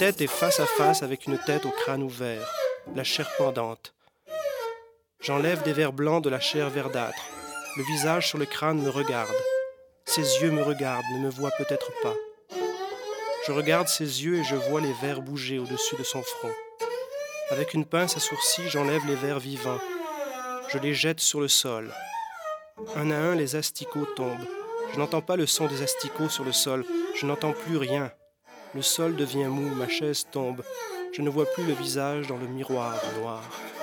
tête est face à face avec une tête au crâne ouvert, la chair pendante. J'enlève des vers blancs de la chair verdâtre. Le visage sur le crâne me regarde. Ses yeux me regardent, ne me voient peut-être pas. Je regarde ses yeux et je vois les vers bouger au-dessus de son front. Avec une pince à sourcils, j'enlève les vers vivants. Je les jette sur le sol. Un à un, les asticots tombent. Je n'entends pas le son des asticots sur le sol. Je n'entends plus rien. Le sol devient mou, ma chaise tombe. Je ne vois plus le visage dans le miroir noir.